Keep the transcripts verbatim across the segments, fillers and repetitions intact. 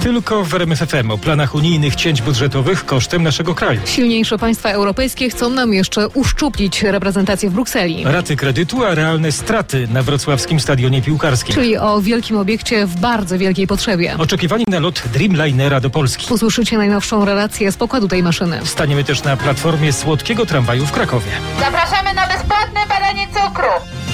tylko w R M F F M o planach unijnych cięć budżetowych kosztem naszego kraju. Silniejsze państwa europejskie chcą nam jeszcze uszczuplić reprezentację w Brukseli. Raty kredytu, a realne straty na wrocławskim stadionie piłkarskim. Czyli o wielkim obiekcie w bardzo wielkiej potrzebie. Oczekiwani na lot Dreamlinera do Polski. Usłyszycie najnowszą relację z pokładu tej maszyny. Staniemy też na platformie słodkiego tramwaju w Krakowie. Zapraszamy na bezpłatne badanie cukru.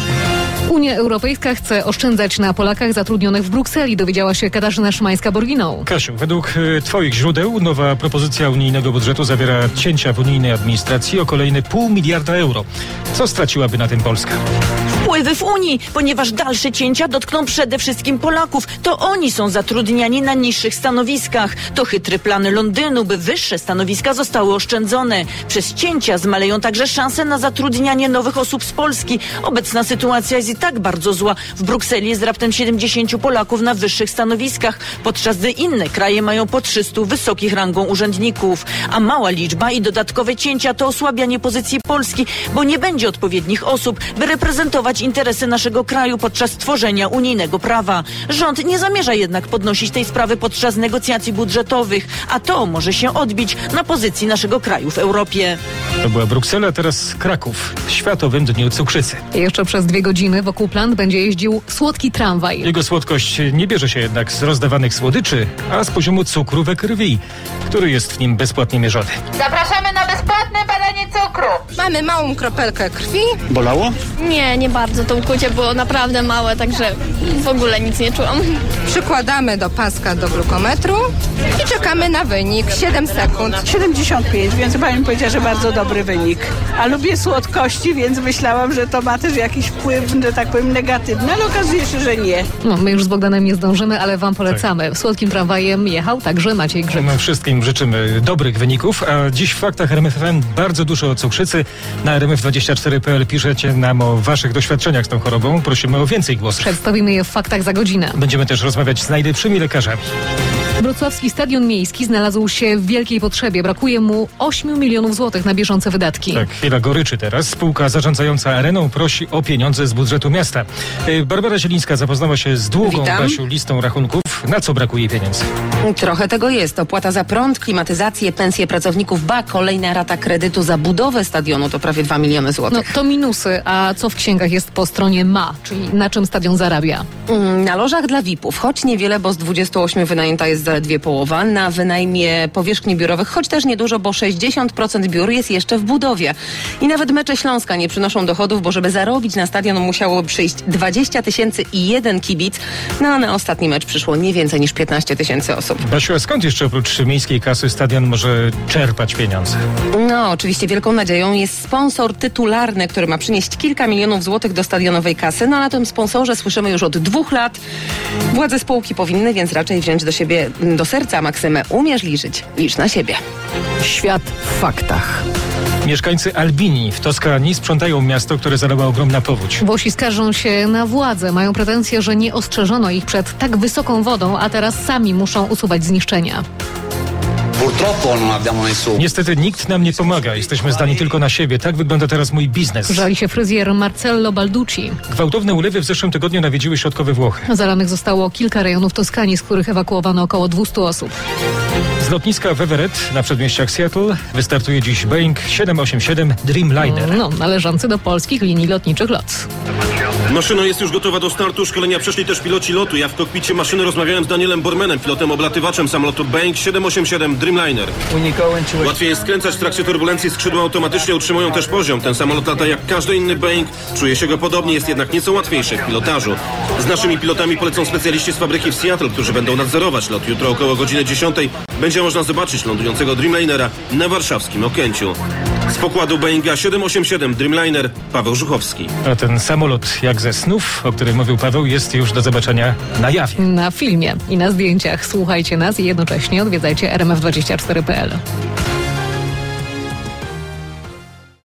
Unia Europejska chce oszczędzać na Polakach zatrudnionych w Brukseli, dowiedziała się Katarzyna Szymańska-Borginą. Kasiu, według y, twoich źródeł nowa propozycja unijnego budżetu zawiera cięcia w unijnej administracji o kolejne pół miliarda euro. Co straciłaby na tym Polska? Wpływy w Unii, ponieważ dalsze cięcia dotkną przede wszystkim Polaków. To oni są zatrudniani na niższych stanowiskach. To chytry plan Londynu, by wyższe stanowiska zostały oszczędzone. Przez cięcia zmaleją także szanse na zatrudnianie nowych osób z Polski. Obecna sytuacja jest i tak bardzo zła. W Brukseli jest raptem siedemdziesięciu Polaków na wyższych stanowiskach, podczas gdy inne kraje mają po trzystu wysokich rangą urzędników. A mała liczba i dodatkowe cięcia to osłabianie pozycji Polski, bo nie będzie odpowiednich osób, by reprezentować interesy naszego kraju podczas tworzenia unijnego prawa. Rząd nie zamierza jednak podnosić tej sprawy podczas negocjacji budżetowych, a to może się odbić na pozycji naszego kraju w Europie. To była Bruksela, teraz Kraków w Światowym Dniu Cukrzycy. Jeszcze przez dwie godziny wokół plant będzie jeździł słodki tramwaj. Jego słodkość nie bierze się jednak z rozdawanych słodyczy, a z poziomu cukru we krwi, który jest w nim bezpłatnie mierzony. Zapraszamy na bezpłatne badanie cukru. Mamy małą kropelkę krwi. Bolało? Nie, nie bardzo. To ukłucie było naprawdę małe, także w ogóle nic nie czułam. Przykładamy do paska do glukometru i czekamy na wynik. siedem sekund. siedemdziesiąt pięć, więc pani mi powiedziała, że bardzo dobry wynik. A lubię słodkości, więc myślałam, że to ma też jakiś wpływ, że tak powiem, negatywny, ale okazuje się, że nie. No, my już z Bogdanem nie zdążymy, ale wam polecamy. Tak. Słodkim tramwajem jechał także Maciej Grzyb. My wszystkim życzymy dobrych wyników, a dziś w faktach R M F F M bardzo dużo o cukrzycy. Na R M F dwadzieścia cztery kropka p l piszecie nam o waszych doświadczeniach z tą chorobą. Prosimy o więcej głosów. Przedstawimy je w faktach za godzinę. Będziemy też rozmawiać z najlepszymi lekarzami. Wrocławski Stadion Miejski znalazł się w wielkiej potrzebie. Brakuje mu ośmiu milionów złotych na bieżące wydatki. Tak, chwila goryczy teraz. Spółka zarządzająca areną prosi o pieniądze z budżetu miasta. Barbara Zielińska zapoznała się z długą, Witam. Basiu, listą rachunków. Na co brakuje pieniędzy? Trochę tego jest. Opłata za prąd, klimatyzację, pensje pracowników B A K, kolejna rata kredytu za budowę stadionu to prawie dwa miliony złotych. No to minusy, a co w księgach jest po stronie M A, czyli na czym stadion zarabia? Mm, na lożach dla V I P-ów, choć niewiele, bo z dwudziestu ośmiu wynajęta jest zaledwie połowa. Na wynajmie powierzchni biurowych, choć też niedużo, bo sześćdziesiąt procent biur jest jeszcze w budowie. I nawet mecze Śląska nie przynoszą dochodów, bo żeby zarobić na stadion musiałoby przyjść dwadzieścia tysięcy i jeden kibic. No a na ostatni mecz przyszło nie więcej niż piętnaście tysięcy osób. Basiu, a skąd jeszcze oprócz miejskiej kasy stadion może czerpać pieniądze? No, oczywiście wielką nadzieją jest sponsor tytularny, który ma przynieść kilka milionów złotych do stadionowej kasy. No, na tym sponsorze słyszymy już od dwóch lat. Władze spółki powinny więc raczej wziąć do siebie, do serca maksymę: umiesz liczyć, licz na siebie. Świat w faktach. Mieszkańcy Albinii w Toskanii sprzątają miasto, które zalała ogromna powódź. Włosi skarżą się na władzę. Mają pretensje, że nie ostrzeżono ich przed tak wysoką wodą, a teraz sami muszą usuwać zniszczenia. Niestety nikt nam nie pomaga. Jesteśmy zdani tylko na siebie. Tak wygląda teraz mój biznes. Żali się fryzjer Marcello Balducci. Gwałtowne ulewy w zeszłym tygodniu nawiedziły środkowe Włochy. Zalanych zostało kilka rejonów Toskanii, z których ewakuowano około dwieście osób. Z lotniska w Everett na przedmieściach Seattle wystartuje dziś Boeing siedem osiem siedem Dreamliner. No, należący do polskich linii lotniczych L O T. Maszyna jest już gotowa do startu. Szkolenia przeszli też piloci lotu. Ja w kokpicie maszyny rozmawiałem z Danielem Bormanem, pilotem oblatywaczem samolotu Boeing siedem osiem siedem Dreamliner. Łatwiej jest skręcać w trakcie turbulencji. Skrzydła automatycznie utrzymują też poziom. Ten samolot lata jak każdy inny Boeing. Czuje się go podobnie, jest jednak nieco łatwiejszy w pilotażu. Z naszymi pilotami polecą specjaliści z fabryki w Seattle, którzy będą nadzorować lot. Jutro około godziny dziesiątej będzie można zobaczyć lądującego Dreamlinera na warszawskim Okęciu. Z pokładu Boeinga siedem osiem siedem Dreamliner Paweł Żuchowski. A ten samolot jak ze snów, o którym mówił Paweł, jest już do zobaczenia na jawie. Na filmie i na zdjęciach. Słuchajcie nas i jednocześnie odwiedzajcie R M F dwadzieścia cztery kropka p l.